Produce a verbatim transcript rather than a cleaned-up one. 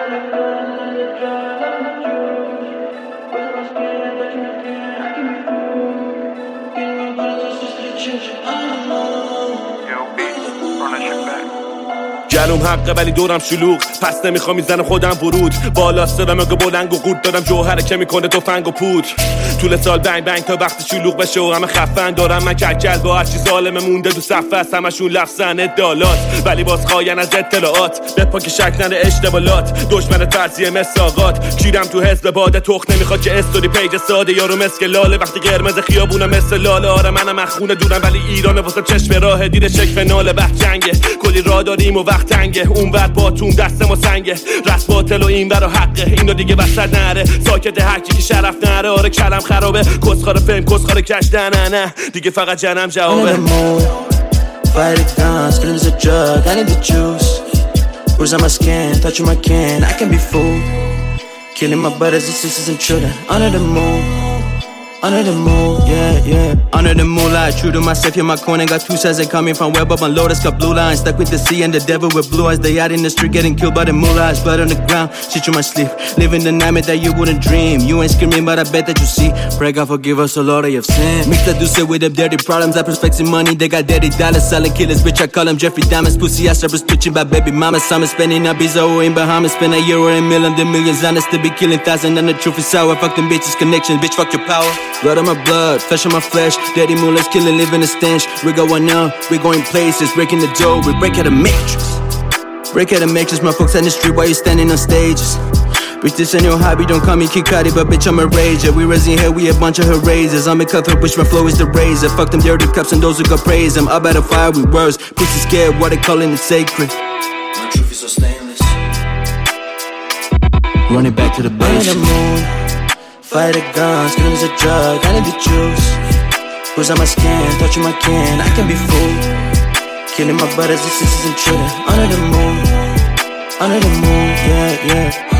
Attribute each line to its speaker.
Speaker 1: گلوم حقه ولی دورم شلوغ، پس نمیخوام میزنم خودم ورود. بالا صدام اگه بلنگ و قورت دادم جوهره که میکنه تفنگ و پود. طول سال بنگ بنگ تا وقتی شلوغ بشه و همه خفن دارم من کلکل با هرچی ظالمه مونده تو صفحه است. همشون لفظن ادالات ولی باز خواین از اطلاعات. بپا که شک نره اشتبالات، دشمن فرضیه مساقات. کیرم تو حزب باده تخت نمیخواد که استوری پیج ساده یارو مسک لاله. وقتی قرمز خیابونم مثل لاله، آره منم مخونه دورم ولی ایران واسه چشم راه دید شک فنال بخ جنگه. کلی راه داریم و وقت تنگه، اون ور باتون دست ما سنگه. رس باطل و این ور حقه، اینو دیگه وسط نره. ساکت هر کی که شرف نره، آره کلم خرابه. کسخار فهم کسخار کش نه نه دیگه فقط جنم جوابه.
Speaker 2: Fight it down, screams a drug, I need the juice. Bruise on my skin, touching my kin, I can be fooled. Killing my brothers and sisters and children, under the moon. Under the moon, yeah, yeah. Under the moonlight, true to myself, yeah, my coin ain't got two sides. They coming from web up on low, that's got blue lines. Stuck with the sea and the devil with blue eyes. They out in the street getting killed by the moonlights. Blood on the ground, shit you might sleep. Living the nightmare that you wouldn't dream. You ain't screaming, but I bet that you see. Pray God forgive us a lot of your sin. Mix the deuce with them dirty problems. I prospecting money, they got dirty dollars. Silent killers, bitch, I call them Jeffrey Dahmer's pussy. I service twitching by baby mamas. I'm spending a Ibiza or in Bahamas. Spend a year or a million, the millions honest to be killing thousand. And the truth is sour. Fuck them bitches, connection, bitch, fuck your power. Blood on my blood, flesh on my flesh. Daddy moolahs killing, living a stench. We going up, we going places, breaking the door. We break out the matrix. Break out the matrix, my folks on the street while you standing on stages. Bitch, this ain't your hobby, don't call me Kikati, but bitch, I'm a rager. We raising here, we a bunch of erasers. I'm a cutthroat, bitch, my flow is the razor. Fuck them dirty cups and those who got praise. I'm up at a fire with words. Pussy scared, what they calling it sacred. My truth is so stainless. Run it back to the base. Fight a gun, screams a drug, I need the juice. Bruise on my skin, touching my kin, I can be fooled. Killing my brothers and sisters and children, under the moon. Under the moon, yeah, yeah.